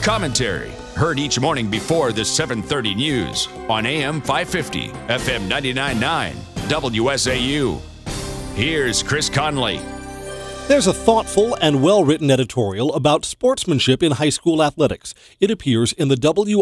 Commentary, heard each morning before the 7:30 news on AM 550, FM 99.9, WSAU. Here's Chris Conley. There's a thoughtful and well-written editorial about sportsmanship in high school athletics. It appears in the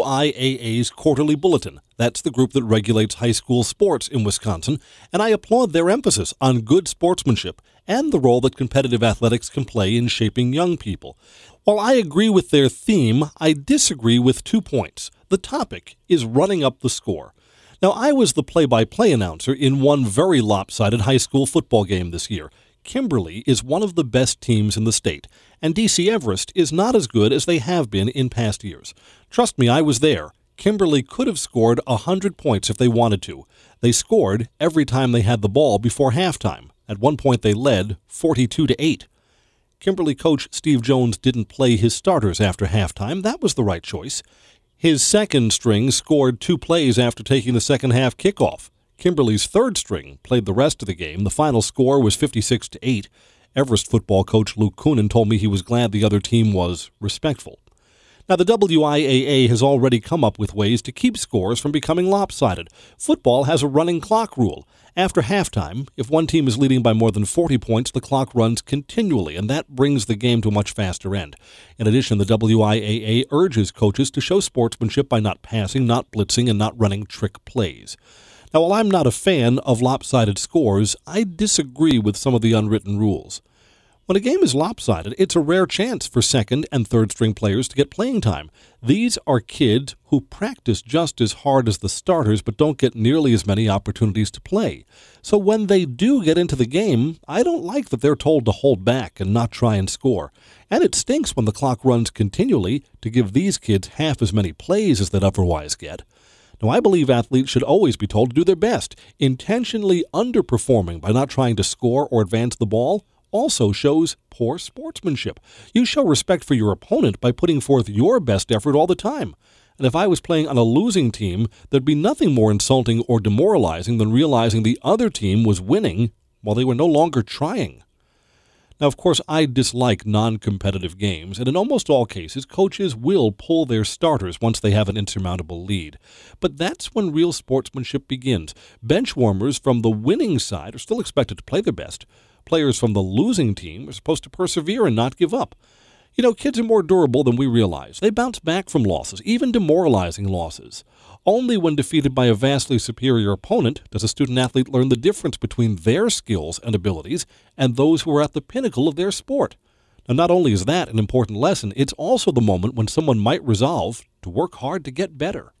WIAA's quarterly bulletin. That's the group that regulates high school sports in Wisconsin, and I applaud their emphasis on good sportsmanship and the role that competitive athletics can play in shaping young people. While I agree with their theme, I disagree with 2 points. The topic is running up the score. Now, I was the play-by-play announcer in one very lopsided high school football game this year. Kimberly is one of the best teams in the state, and DC Everest is not as good as they have been in past years. Trust me, I was there. Kimberly could have scored 100 points if they wanted to. They scored every time they had the ball before halftime. At one point they led 42-8. Kimberly coach Steve Jones didn't play his starters after halftime. That was the right choice. His second string scored 2 plays after taking the second half kickoff. Kimberly's third string played the rest of the game. The final score was 56-8. Everest football coach Luke Coonan told me he was glad the other team was respectful. Now, the WIAA has already come up with ways to keep scores from becoming lopsided. Football has a running clock rule. After halftime, if one team is leading by more than 40 points, the clock runs continually, and that brings the game to a much faster end. In addition, the WIAA urges coaches to show sportsmanship by not passing, not blitzing, and not running trick plays. Now, while I'm not a fan of lopsided scores, I disagree with some of the unwritten rules. When a game is lopsided, it's a rare chance for second and third string players to get playing time. These are kids who practice just as hard as the starters but don't get nearly as many opportunities to play. So when they do get into the game, I don't like that they're told to hold back and not try and score. And it stinks when the clock runs continually to give these kids half as many plays as they'd otherwise get. Now, I believe athletes should always be told to do their best. Intentionally underperforming by not trying to score or advance the ball also shows poor sportsmanship. You show respect for your opponent by putting forth your best effort all the time. And if I was playing on a losing team, there'd be nothing more insulting or demoralizing than realizing the other team was winning while they were no longer trying. Now, of course, I dislike non-competitive games, and in almost all cases, coaches will pull their starters once they have an insurmountable lead. But that's when real sportsmanship begins. Benchwarmers from the winning side are still expected to play their best. Players from the losing team are supposed to persevere and not give up. You know, kids are more durable than we realize. They bounce back from losses, even demoralizing losses. Only when defeated by a vastly superior opponent does a student-athlete learn the difference between their skills and abilities and those who are at the pinnacle of their sport. Now, not only is that an important lesson, it's also the moment when someone might resolve to work hard to get better.